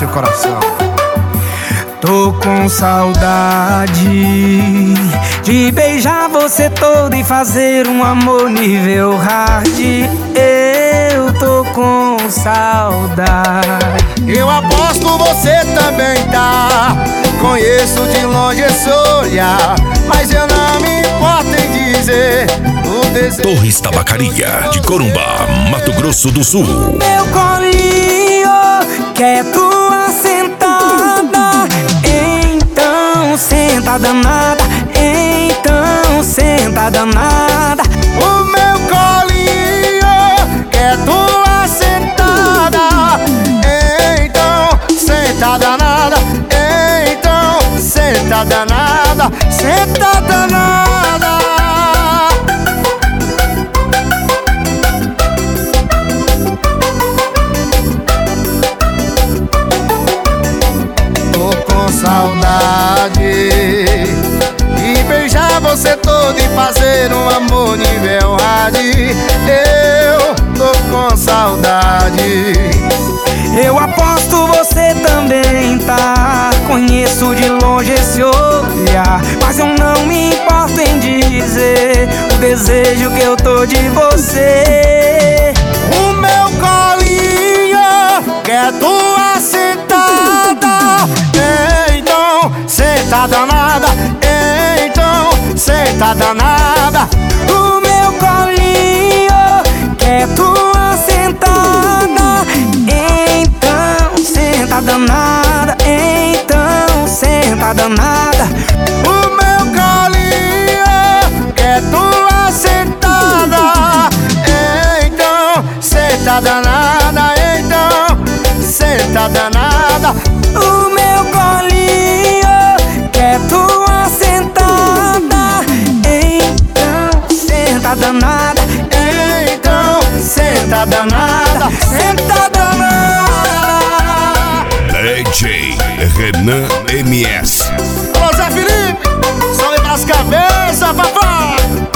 seu coração. Tô com saudade de beijar você todo e fazer um amor nível hard. Eu tô com saudade. Eu aposto você também tá. Conheço de longe esse olhar, mas eu não me importo em dizer o desejo. Torres Tabacaria, de Corumbá, Mato Grosso do Sul. Meu colinho quer tua sentada, então senta danada, então senta danada. O meu colinho quer tua sentada, então senta danada, então senta danada, senta danada. Tô com saudade de beijar você todo e fazer um amor nível hard. Eu tô com saudade. Eu aposto você também tá. Conheço de longe esse olhar, mas eu não me importo em dizer o desejo que eu tô de você. O meu colinho quer tua sentada, então senta danada, então senta danada. O meu colinho quer tua sentada, então senta danada, então senta danada. O meu colinho quer tua sentada, então senta danada, então senta danada. O meu colinho quer tua sentada, então senta danada, então senta danada, senta danada. DJ Renan MS. Alô, Zé Felipe, salve pras cabeças, papai.